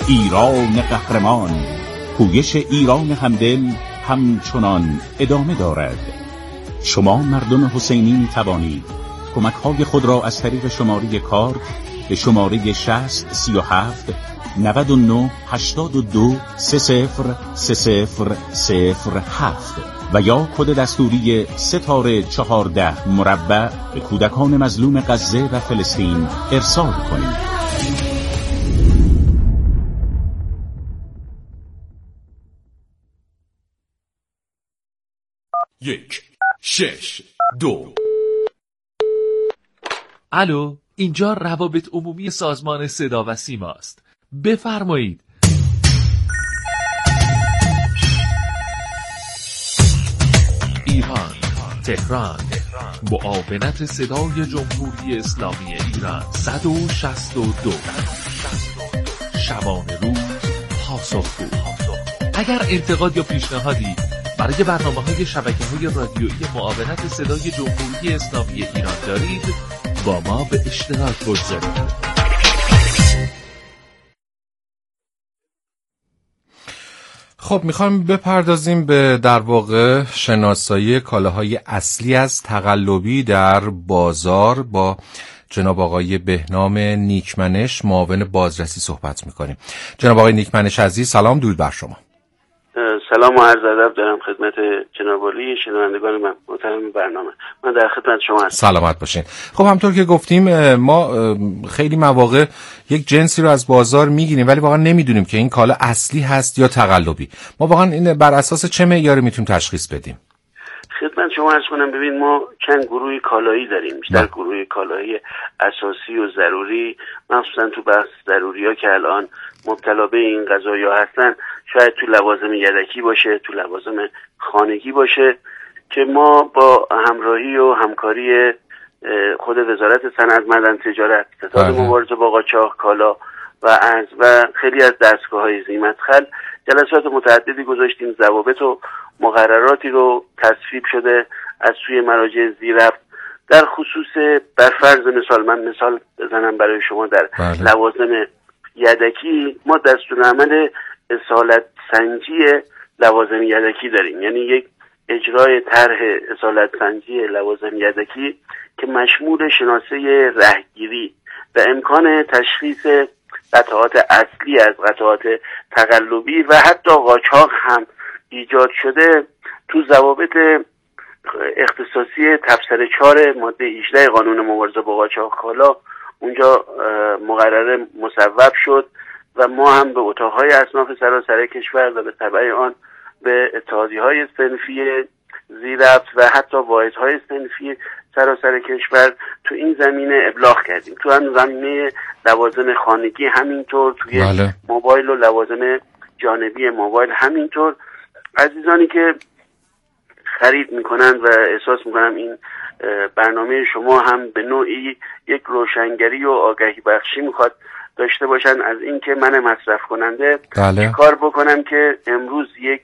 ایران قهرمان، پویش ایران همدل همچنان ادامه دارد. شما مردم حسینی می توانید کمک های خود را از طریق شماره کارت به شماره 60 37 99 82 003007 و یا کد دستوری ستاره 14 مربع به کودکان مظلوم غزه و فلسطین ارسال کنید. 1 6 2. الو، اینجا روابط عمومی سازمان صدا و سیما است. بفرمایید. ایران، تهران، معاونت صدای جمهوری اسلامی ایران 162. شبانه روز پاسخگو. اگر انتقاد یا پیشنهادی برای برنامه‌های شبکه‌های رادیویی معاونت صدای جمهوری اسلامی ایران دارید، با ما به اشتراک بگذارید. خب میخوایم بپردازیم به در واقع شناسایی کالاهای اصلی از تقلبی در بازار. با جناب آقای بهنام نیکمنش، معاون بازرسی صحبت میکنیم. جناب آقای نیکمنش عزیز، سلام، درود بر شما. سلام و عرض ادب دارم خدمت جناب عالی شنوندگان من محترم برنامه. من در خدمت شما هستم. سلامت باشین. خب همونطور که گفتیم ما خیلی مواقع یک جنسی رو از بازار میگیریم ولی واقعا نمیدونیم که این کالا اصلی هست یا تقلبی. ما واقعا این بر اساس چه معیاری میتونیم تشخیص بدیم؟ خدمت شما عرض کنم، ببین ما چند گروه کالایی داریم. بیشتر گروه کالایی اساسی و ضروری، مخصوصا تو بحث ضروری‌ها که الان مبتلا به این قضایا هستن، شاید تو لوازم یدکی باشه، تو لوازم خانگی باشه، که ما با همراهی و همکاری خود وزارت صنعت، معدن، تجارت، ستاد مبارزه با قاچاق کالا و ارز و خیلی از دستگاه‌های ذی‌مدخل جلسات متعددی گذاشتیم. ضوابط و مقرراتی رو تصویب شده از سوی مراجع ذی‌رفت در خصوص برفرض مثال، من مثال بزنم برای شما، در لوازم یدکی ما دستورالعمل اصالت سنجی لوازم یدکی داریم، یعنی یک اجرای طرح اصالت سنجی لوازم یدکی که مشمول شناسه رهگیری و امکان تشخیص قطعات اصلی از قطعات تقلبی و حتی قاچاق هم ایجاد شده تو ضوابط اختصاصی تفسیر 4 ماده 18 قانون مبارزه با قاچاق کالا اونجا مقرره مصوب شد و ما هم به اتاقهای اصناف سراسر کشور و به تبع آن به اتحادیه‌های صنفی ذی‌رفت و حتی واحدهای صنفی سراسر کشور تو این زمینه ابلاغ کردیم. تو هم زمینه لوازم خانگی همینطور، توی موبایل و لوازم جانبی موبایل همینطور. عزیزانی که خرید میکنن و احساس میکنم این برنامه شما هم به نوعی یک روشنگری و آگاهی بخشی میخواد داشته باشن از این که من مصرف کننده کار بکنم که امروز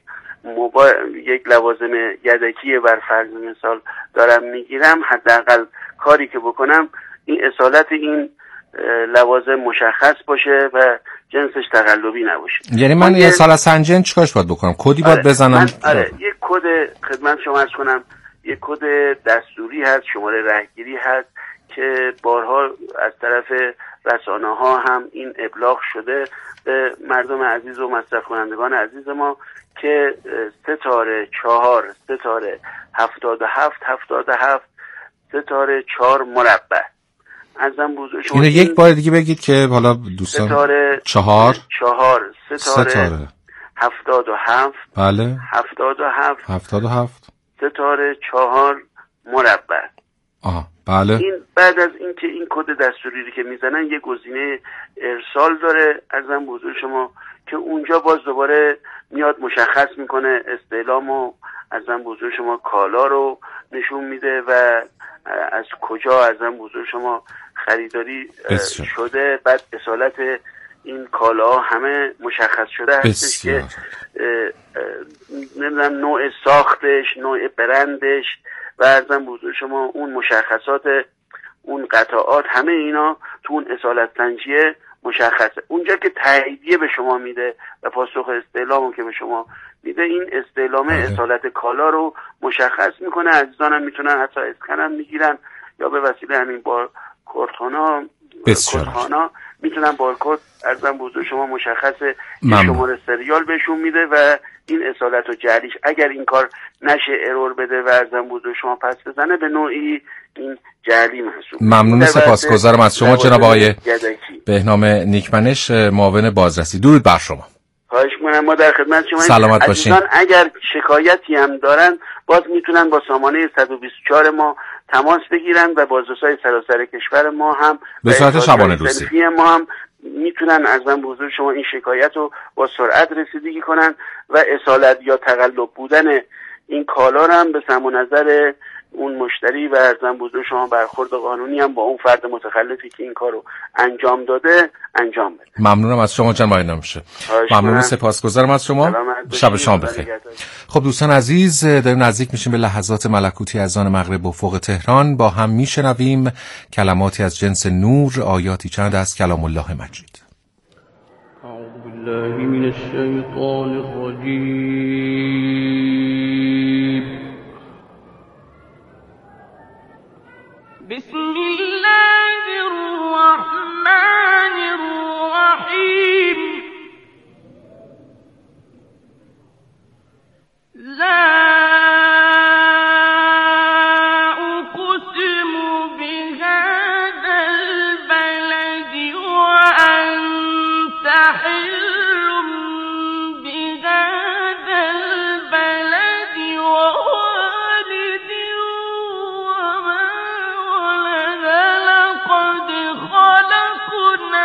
یک لوازم یدکی بر فرض مثال دارم میگیرم، حداقل کاری که بکنم این اصالت این لوازم مشخص باشه و جنسش تقلبی نباشه. یعنی من یه اصالت سنجی چیکارش باید بکنم؟ کدی باید بزنم؟ یک کد خدمت شما عرض کنم، یک کد دستوری هست، شماره رهگیری هست که بارها از طرف رسانه‌ها هم این ابلاغ شده به مردم عزیز و مصرف کنندگان عزیز ما که ستاره 4 ستاره 77 77 ستاره 4 مربع. ازم بزرگ شما اینو یک بار دیگه بگید که حالا دوستان. ستاره 4 ستاره 77 بله 77 ستاره 4 مربع. بله. این بعد از اینکه این کد دستوری که میزنن یه گزینه ارسال داره ازم بزرگ شما که اونجا باز دوباره میاد مشخص میکنه استعلام و ازم بزرگ شما کالا رو نشون میده و از کجا ازم بزرگ شما خریداری شده. بعد اصالت این کالا همه مشخص شده هستش که نمیدونم نوع ساختش، نوع برندش و ارزم بزرگ شما اون مشخصات اون قطعات، همه اینا تو اون اصالت سنجیه مشخصه. اونجا که تاییدیه به شما میده و پاسخ استعلامو که به شما میده، این استعلام اصالت کالا رو مشخص میکنه. عزیزانم میتونن حتی اسکنم میگیرن یا به وسیله همین بارکدها میتونن بارکد ارزم بزرگ شما مشخصه شماره سریال بهشون میده و این اصالت و جعلیش اگر این کار نشه ارور بده و ارزم بزرگ شما پس بزنه به نوعی این جعلی محسوب. ممنون، سپاسگزارم از شما جناب آقای بهنام نیکمنش، معاون بازرسی. درود بر شما. خواهش می‌کنم، ما در خدمت شما. سلامت باشین. اگر شکایتی هم دارن باز میتونن با سامانه 124 ما تماس بگیرن و بازرسای سراسر کشور ما هم به صورت شبانه روزی ما هم میتونن از من بزرگ شما این شکایت رو با سرعت رسیدگی کنن و اصالت یا تقلب بودن این کالا رو هم به سم و نظر اون مشتری و ارزم بزرگ شما برخورد قانونی هم با اون فرد متخلفی که این کارو انجام داده انجام بده. ممنونم از شما جناب آقای نمیشه. ممنون، سپاسگزارم از شما. شب شما بخیر. خب دوستان عزیز، داریم نزدیک میشیم به لحظات ملکوتی اذان مغرب افق تهران. با هم میشنویم کلماتی از جنس نور، آیاتی چند از کلام الله مجید. اعوذ بالله من الشیطان الرجیم. بسم الله الرحمن الرحیم. لا اقسم بهذا البلد وانت حل بهذا البلد ووالد وما ولد. لقد خلقنا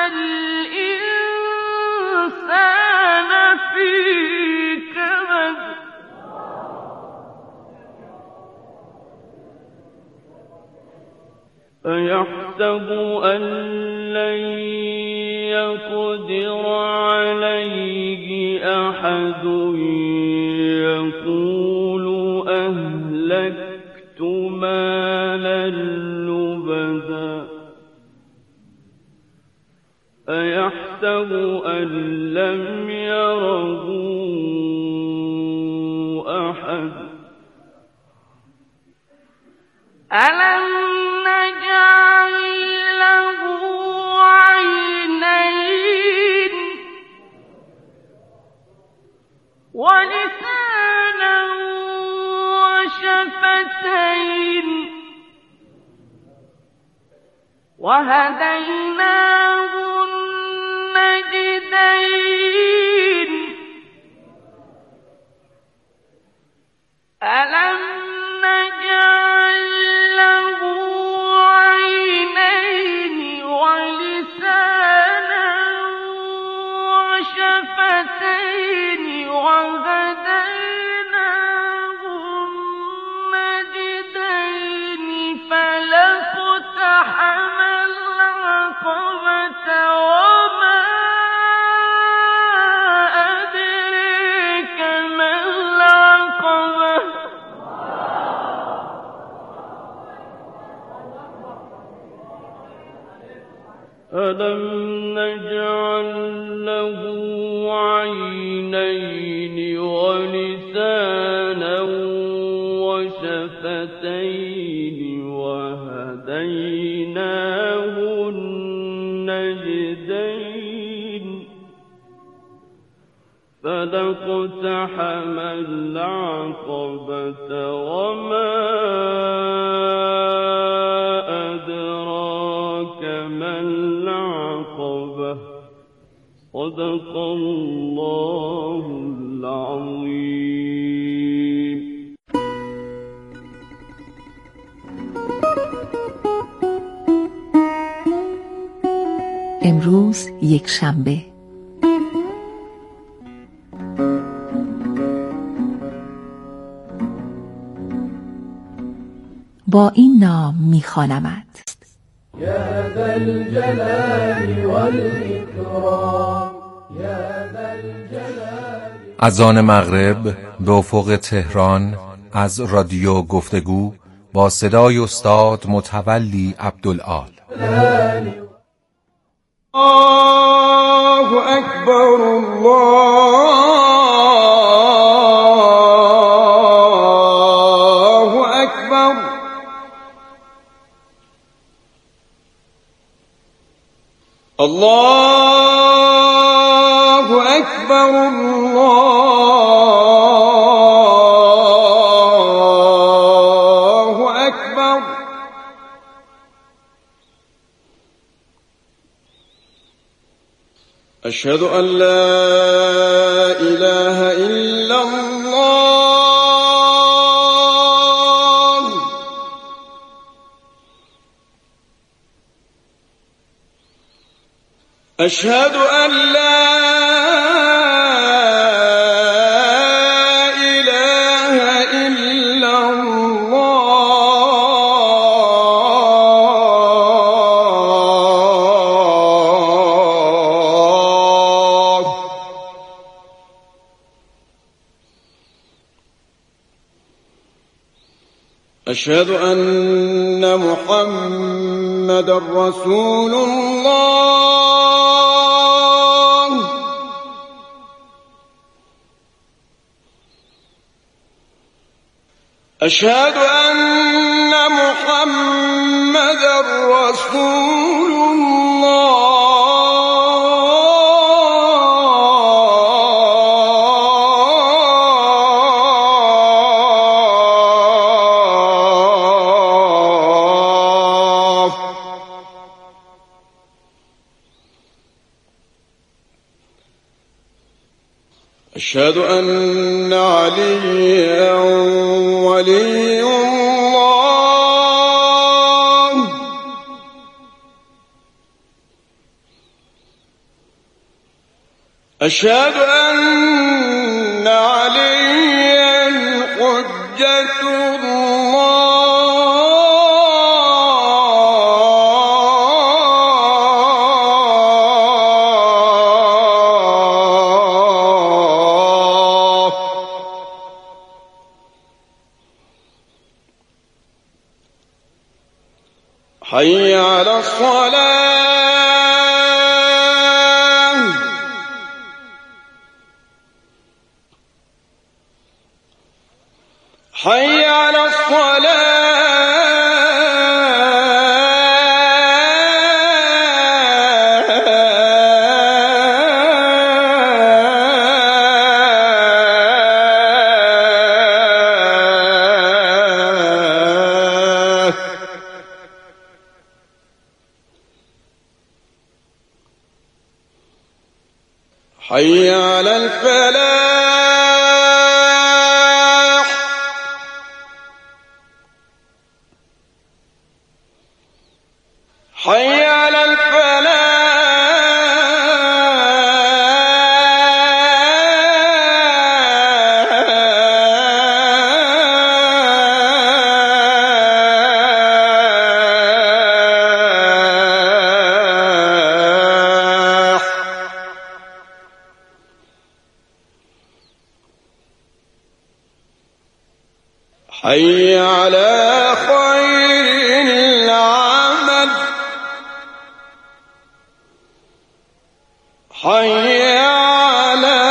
الإنسان في كبد. أيحسب أن لن يقدر عليه أحد. يقول أهلكت مالا لبدا. أيحسب أن لم يره أحد. ألم نجعل له عينين ولسانا وشفتين وهديناه النجدين. ألم نجعل له عينين ولسانا وشفتين وهديناه النجدين. فلاقتحم العقبة وما أدريك ما العقبة. ألم نجعل له عينين ولسانا وشفتين وهديناه النجدين. فلاقتحم العقبة وما أدراك ما العقبة. صدق الله العظيم. امروز یک شنبه، با این نام می‌خوانمت. یا ذا الجلال والإکرام، یا ذا الجلال. اذان مغرب به افق تهران از رادیو گفتگو با صدای استاد متولی عبدالعال. الله أكبر الله أكبر الله أكبر الله أكبر أشهد أن لا إله إلا الله أشهد أن لا إله إلا الله أشهد أن محمدا رسول الله أشهد أن محمدا رسول الله أشهد أن عليا ولي الله أشهد أن عليا حجة الله حي على الصلاة حي على الصلاة حي على الفلاح حي على الفلاح حي على خير العمل حي على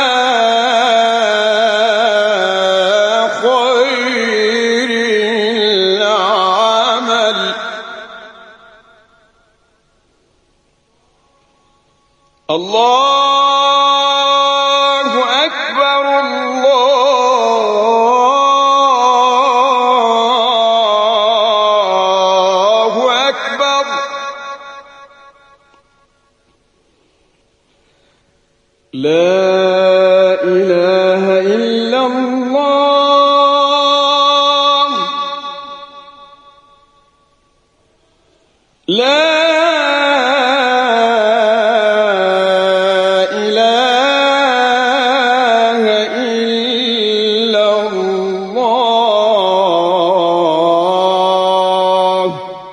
خير العمل الله أكبر الله أكبر لا إله إلا الله لا إله إلا الله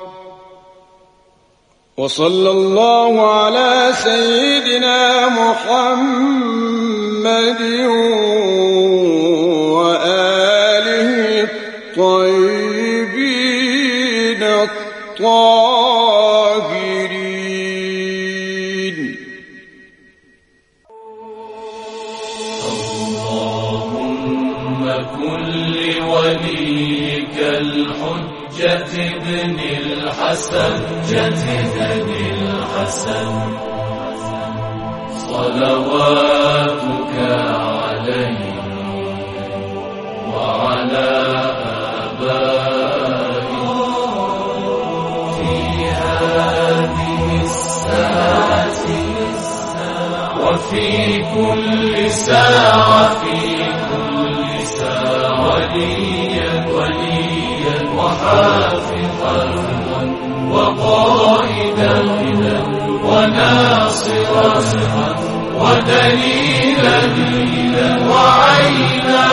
وصلى الله على سيدنا محمد وآله الطيبين الطاهرين كل وليك الحجة ابن الحسن صلواتك عليه وعلى آبائه في هذه الساعة وفي كل ساعة وليا وحافظا وقائدا وناصرا ودليلا وعينا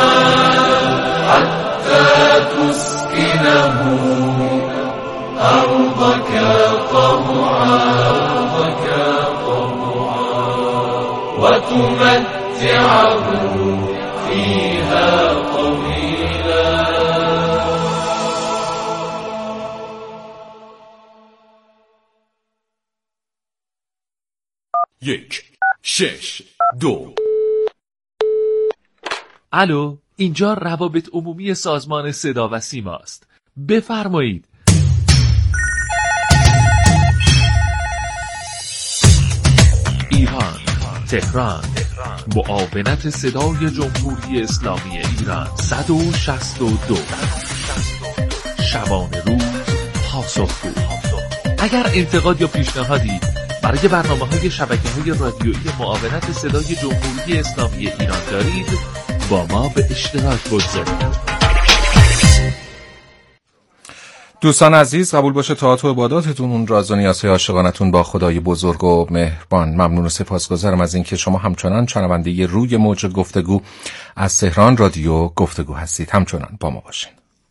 حتى تسكنه أرضك طوعا وتمتعه فيها طويلا. 1 6 2. الو، اینجا روابط عمومی سازمان صدا و سیما است. بفرمایید. ایران، تهران، معاونت صدای جمهوری اسلامی ایران 162. شبانه روز پاسخگو. اگر انتقاد یا پیشنهادی برای برنامه‌های شبکه‌های رادیویی معاونت صدای جمهوری اسلامی ایران دارید، با ما به اشتراک بگذارید. دوستان عزیز، قبول باشه طاعت و عباداتتون، اون راز و نیازهای عاشقانتون با خدای بزرگ و مهربان. ممنون و سپاسگزارم از اینکه شما همچنان شنونده روی موج گفتگو از تهران رادیو گفتگو هستید. همچنان با ما باشین.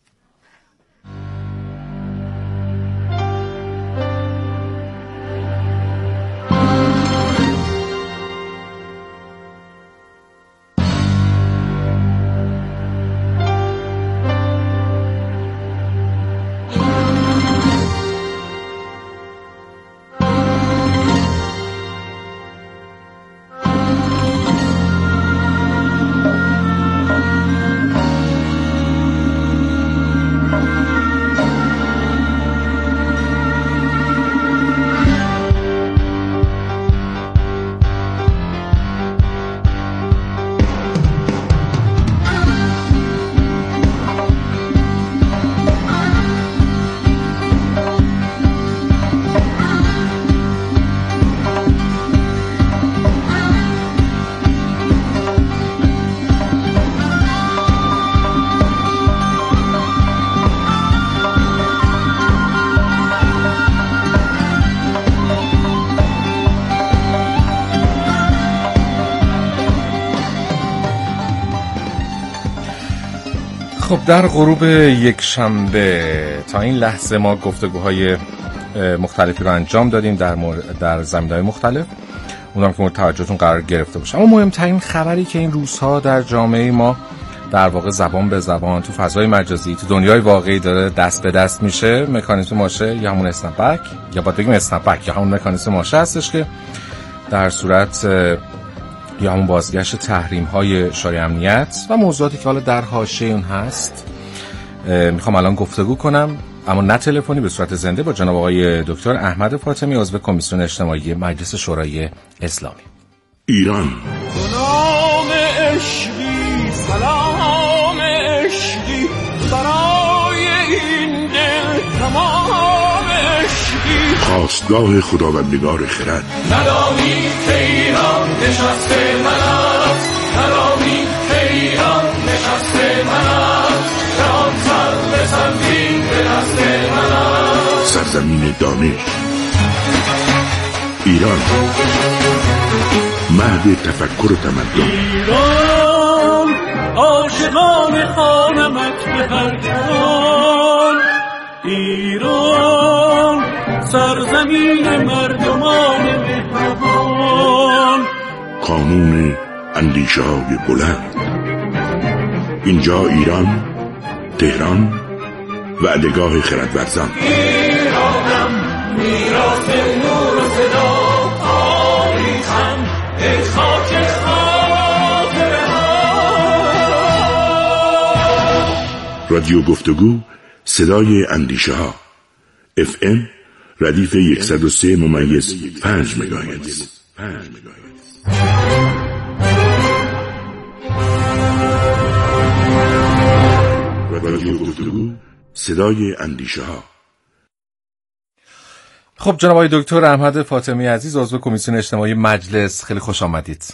خب در غروب یک شنبه تا این لحظه ما گفتگوهای مختلفی رو انجام دادیم در زمینه‌های مختلف، اونم که مورد توجهتون قرار گرفته باشه. اما مهمترین خبری که این روزها در جامعه ما در واقع زبان به زبان تو فضای مجازی تو دنیای واقعی داره دست به دست میشه، مکانیزم ماشه یا همون اسنپ بک، یا باید بگیم اسنپ بک یا همون مکانیزم ماشه هستش که در صورت یا همون بازگشت تحریم‌های شورای امنیت و موضوعاتی که حالا در حاشیه اون هست میخوام الان گفتگو کنم، اما نه تلفنی، به صورت زنده با جناب آقای دکتر احمد فاطمی، عضو کمیسیون اجتماعی مجلس شورای اسلامی. ایران سلام عشقی، سلام عشقی برای این دل تمام عشقی، خواستگاه خداوندگار خرد. ندانی که ایران نشسته من است، ندانی که ایران نشسته من است، که آن سر به سنگین به دست من است. سرزمین دانش ایران، مهد تفکر و تمدن. ایران عاشقان خوانمت به هر جهان، ایران سرزمین مردمان مهربان، کانون اندیشه های بلند. اینجا ایران، تهران، وعدگاه خردورزان. ایرانم میراث نور و صدا، تاریخم ای خاک خاطره ها. رادیو گفتگو صدای اندیشه ها FM ردیف 103.5 مگاهرتز. رادیو گفتگو صدای اندیشه ها. خب جناب آقای دکتر احمد فاطمی عزیز، عضو کمیسیون اجتماعی مجلس، خیلی خوش آمدید.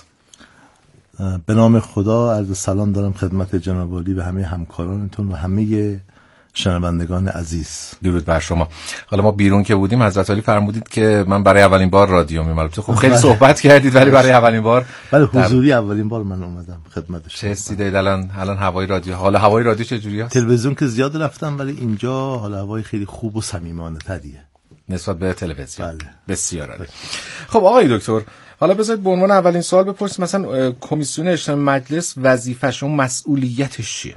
به نام خدا عرض سلام دارم خدمت جناب عالی و همه همکارانتون و همه شنوندگان عزیز. درود بر شما. حالا ما بیرون که بودیم حضرت علی فرمودید که من برای اولین بار رادیو میام. خب خیلی صحبت کردید ولی برای اولین بار حضوری اولین بار من اومدم خدمت شما. چه حسی دارید الان هوای رادیو؟ حالا هوای رادیو چه جوریه؟ تلویزیون که زیاد رفتم ولی اینجا حالا هوای خیلی خوب و صمیمانه تریه نسبت به تلویزیون. بله. بسیار عالی. خب آقای دکتر، حالا بذارید به عنوان اولین سوال بپرسیم، مثلا کمیسیون اجتماعی مجلس وظیفه‌ش و مسئولیتش چیه؟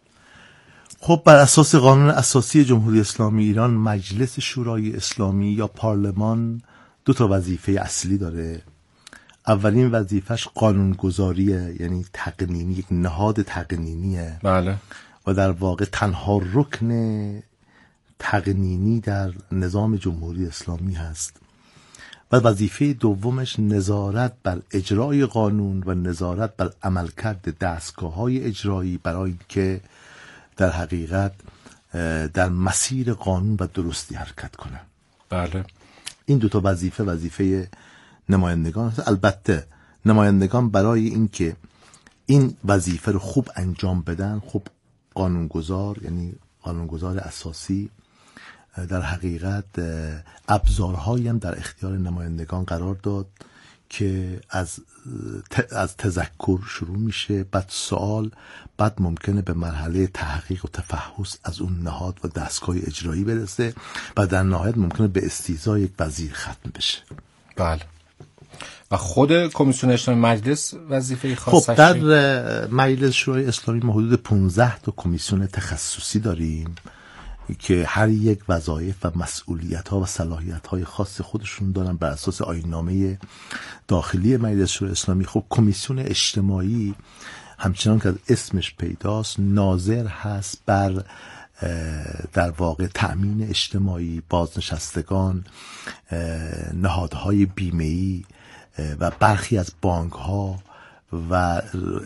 خب بر اساس قانون اساسی جمهوری اسلامی ایران، مجلس شورای اسلامی یا پارلمان دو تا وظیفه اصلی داره. اولین وظیفهش قانونگذاریه، یعنی تقنینی، یک نهاد تقنینیه. بله. و در واقع تنها رکن تقنینی در نظام جمهوری اسلامی هست. و وظیفه دومش نظارت بر اجرای قانون و نظارت بر عملکرد دستگاه‌های اجرایی برای اینکه در حقیقت در مسیر قانون و درستی حرکت کنن. بله. این دو تا وظیفه نمایندگان هست. البته نمایندگان برای اینکه این وظیفه رو خوب انجام بدن، خوب قانونگذار، یعنی قانونگذار اساسی، در حقیقت ابزارهایی هم در اختیار نمایندگان قرار داد که از تذکر شروع میشه، بعد سوال، بعد ممکنه به مرحله تحقیق و تفحص از اون نهاد و دستگاه اجرایی برسه و در نهایت ممکنه به استیضاح یک وزیر ختم بشه. بله. و خود کمیسیون اجتماعی مجلس وظیفه خاصش؟ خب در مجلس شورای اسلامی ما حدود 15 تا کمیسیون تخصصی داریم که هر یک وظایف و مسئولیت‌ها و صلاحیت‌های خاص خودشون دارن بر اساس آیین‌نامه داخلی مجلس شورای اسلامی. خب کمیسیون اجتماعی همچنان که از اسمش پیداست ناظر هست بر در واقع تأمین اجتماعی، بازنشستگان، نهادهای بیمه‌ای و برخی از بانک‌ها و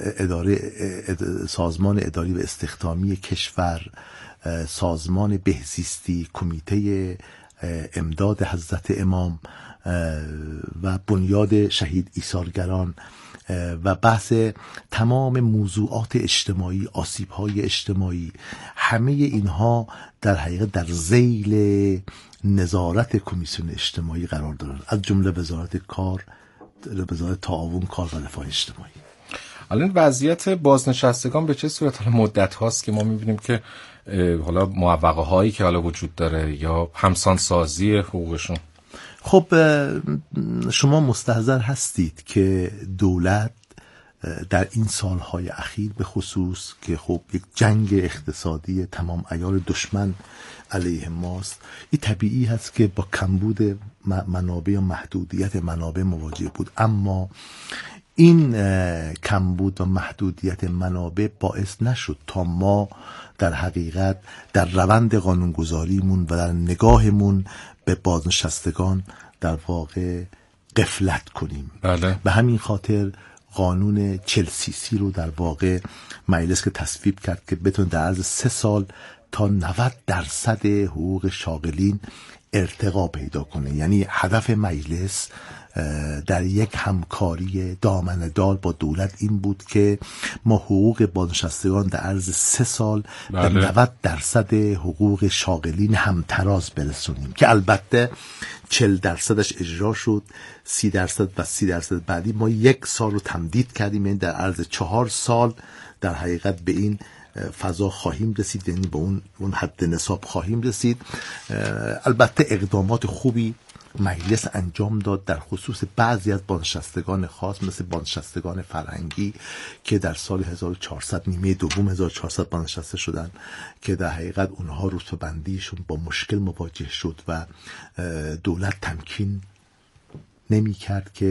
سازمان اداری و استخدامی کشور، سازمان بهزیستی، کمیته امداد حضرت امام و بنیاد شهید ایثارگران و بحث تمام موضوعات اجتماعی، آسیب‌های اجتماعی، همه اینها در حقیقت در ذیل نظارت کمیسیون اجتماعی قرار دارند، از جمله وزارت کار، وزارت تعاون کار و رفاه اجتماعی. الان وضعیت بازنشستگان به چه صورت؟ حالا مدت هاست که ما می‌بینیم که حالا معوقه هایی که حالا وجود داره یا همسان سازی حقوقشون. خب شما مستحضر هستید که دولت در این سالهای اخیر به خصوص که خب یک جنگ اقتصادی تمام عیار دشمن علیه ماست، این طبیعی هست که با کمبود منابع یا محدودیت منابع مواجه بود، اما این کمبود و محدودیت منابع باعث نشد تا ما در حقیقت در روند قانونگذاریمون و در نگاهمون به بازنشستگان در واقع غفلت کنیم. بله. به همین خاطر قانون 40cc رو در واقع مجلس که تصویب کرد که بتونه در عرض 3 سال تا 90% حقوق شاغلین ارتقا پیدا کنه. یعنی هدف مجلس در یک همکاری دامنه‌دار با دولت این بود که ما حقوق بازنشستگان در عرض 3 سال به 90% حقوق شاغلین همتراز برسونیم که البته 40%ش اجرا شد، 30% و 30% بعدی ما 1 سال رو تمدید کردیم، یعنی در عرض 4 سال در حقیقت به این فضا خواهیم رسید، یعنی به اون حد نصاب خواهیم رسید. البته اقدامات خوبی مجلس انجام داد در خصوص بعضی از بازنشستگان خاص مثل بازنشستگان فرهنگی که در سال 1400 نیمه دوم 1400 بازنشسته شدن که در حقیقت اونها رتبه بندیشون با مشکل مواجه شد و دولت تمکین نمی کرد که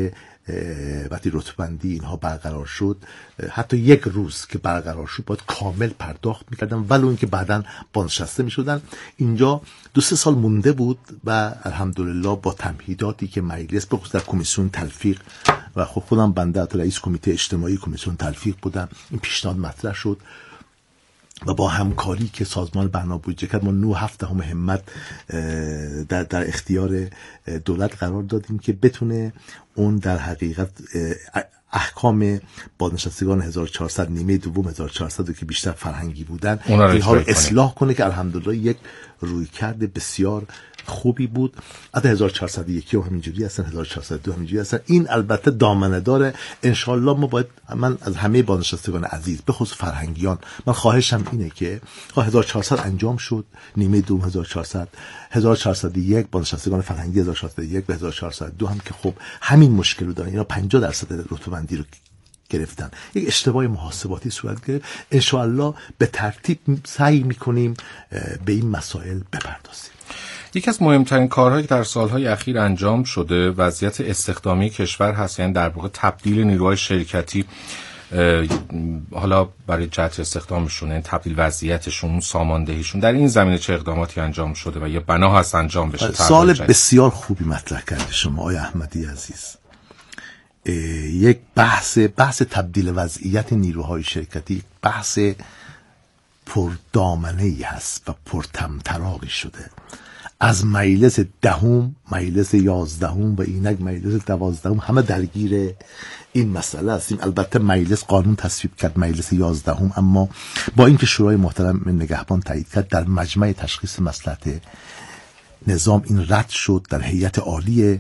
وقتی رتبه‌بندی اینها برقرار شد، حتی یک روز که برقرار شد باید کامل پرداخت میکردن، ولو اینکه بعداً بازنشسته میشدن. اینجا 2-3 سال مونده بود و الحمدلله با تمهیداتی که مجلس به خصوص در کمیسیون تلفیق و خودم بنده رئیس کمیته اجتماعی کمیسیون تلفیق بودم، این پیشنهاد مطرح شد و با همکاری که سازمان برنامه بودجه کرد ما 9/7 همت در اختیار دولت قرار دادیم که بتونه اون در حقیقت احکام بازنشستگان 1400 نیمه دوم 1400 که بیشتر فرهنگی بودن اینها رو اصلاح کنه که الحمدلله یک رویکرد بسیار خوبی بود. عدد 1401 هم همینجوری هستن، 1402 همینجوری هستن. این البته دامنه داره. انشالله ما باید، من از همه بازنشستگان عزیز به خصوص فرهنگیان من خواهشم اینه که 1400 انجام شد، نیمه دوم 1400 1401 بازنشستگان فرهنگی 1401 و 1402 هم که خب همین مشکل رو دارن، اینا 50% رتبه‌بندی رو گرفتن. یک اشتباه محاسباتی صورت گرفت. انشالله به ترتیب سعی میکنیم به این مسائل بپردازیم. یکی از مهمترین کارهایی که در سالهای اخیر انجام شده وضعیت استخدامی کشور هست، یعنی در واقع تبدیل نیروهای شرکتی حالا برای جهت استخدامشون، یعنی تبدیل وضعیتشون، ساماندهیشون. در این زمینه چه اقداماتی انجام شده و یا بنا هست انجام بشه؟ سوال بسیار خوبی مطرح کرده شما آقای احمدی عزیز. یک بحث تبدیل وضعیت نیروهای شرکتی بحث پردامنه‌ای هست و پرطمطراقی شده. از مجلس 10، مجلس 11 و اینک مجلس 12 همه درگیر این مسئله هستیم. البته مجلس قانون تصویب کرد، مجلس 11، اما با اینکه شورای محترم نگهبان تایید کرد، در مجمع تشخیص مصلحت نظام این رد شد. در هیئت عالی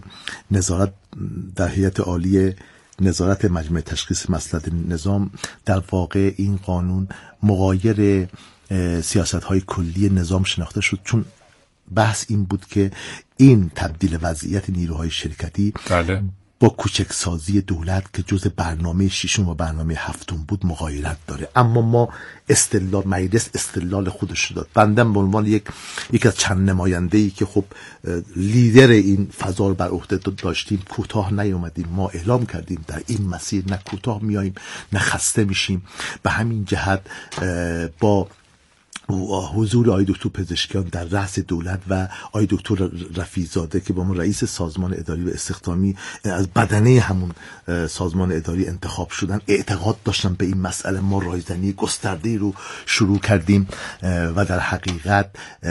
نظارت مجمع تشخیص مصلحت نظام در واقع این قانون مغایر سیاست‌های کلی نظام شناخته شد، چون بحث این بود که این تبدیل وضعیت نیروهای شرکتی با کوچکسازی دولت که جز برنامه 6 و برنامه 7 بود مغایرت داره. اما ما مجلس استدلال خودش رو داد. بندم به عنوان یک از چند نماینده‌ای که خب لیدر این فضا رو بر عهده داشتیم کوتاه نیومدیم. ما اعلام کردیم در این مسیر نه کوتاه میاییم نه خسته میشیم. به همین جهت با حضور آقای دکتر پزشکیان در رأس دولت و آقای دکتر رفیع‌زاده که با ما رئیس سازمان اداری و استخدامی از بدنه همون سازمان اداری انتخاب شدن، اعتقاد داشتن به این مسئله. ما رایزنی گسترده‌ای رو شروع کردیم و در حقیقت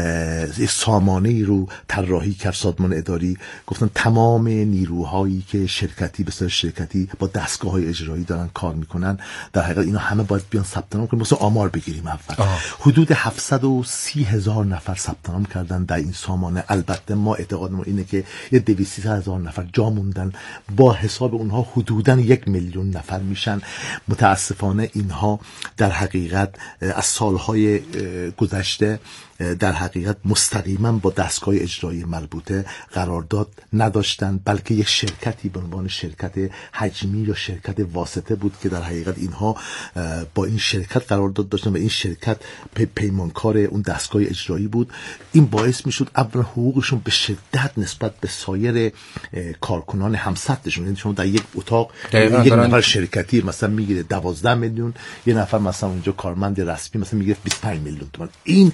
سامانه‌ای رو طراحی کرد سازمان اداری. گفتن تمام نیروهایی که شرکتی به صورت شرکتی با دستگاه‌های اجرایی دارن کار میکنن، در حقیقت اینا همه باید بیان ثبت نام کنن. مثلا آمار بگیریم اول حدود 730,000 نفر ثبت نام کردن در این سامانه. البته ما اعتقادمون اینه که یه 200,000 نفر جا موندن. با حساب اونها حدوداً 1,000,000 نفر میشن. متاسفانه اینها در حقیقت از سالهای گذشته در حقیقت مستقیما با دستگاه اجرایی مربوطه قرارداد نداشتن، بلکه یک شرکتی به عنوان شرکت حجمی یا شرکت واسطه بود که در حقیقت اینها با این شرکت قرارداد داشتن و این شرکت پیمانکار اون دستگاه اجرایی بود. این باعث میشد اولا حقوقشون به شدت نسبت به سایر کارکنان همسطحشون، یعنی شما در یک اتاق یک نفر شرکتی مثلا میگیره 12 میلیون، یه نفر مثلا اونجا کارمند رسمی مثلا میگیره 25 میلیون تومان.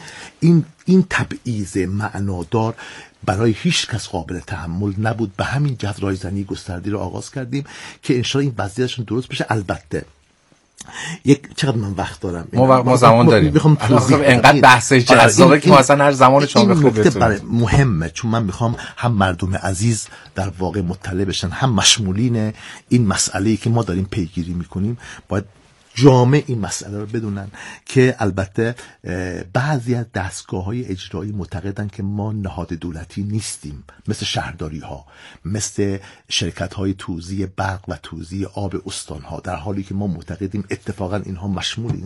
این تبعیض معنادار برای هیچ کس قابل تحمل نبود. به همین جهت رایزنی گسترده رو آغاز کردیم که انشالله این وضعیتشون درست بشه. البته چقدر من وقت دارم؟ ما زمان داریم. اینقدر بحث جذابه که مثلا هر زمان شما بخواید. مهمه چون من میخوام هم مردم عزیز در واقع مطلع بشن، هم مشمولین این مسئله‌ای که ما داریم پیگیری میکنیم باید جامع این مسئله رو بدونن که البته بعضی از دستگاه‌های اجرایی معتقدن که ما نهاد دولتی نیستیم، مثل شهرداری ها، مثل شرکت‌های توزیع برق و توزیع آب استان‌ها، در حالی که ما معتقدیم اتفاقا اینها مشمول این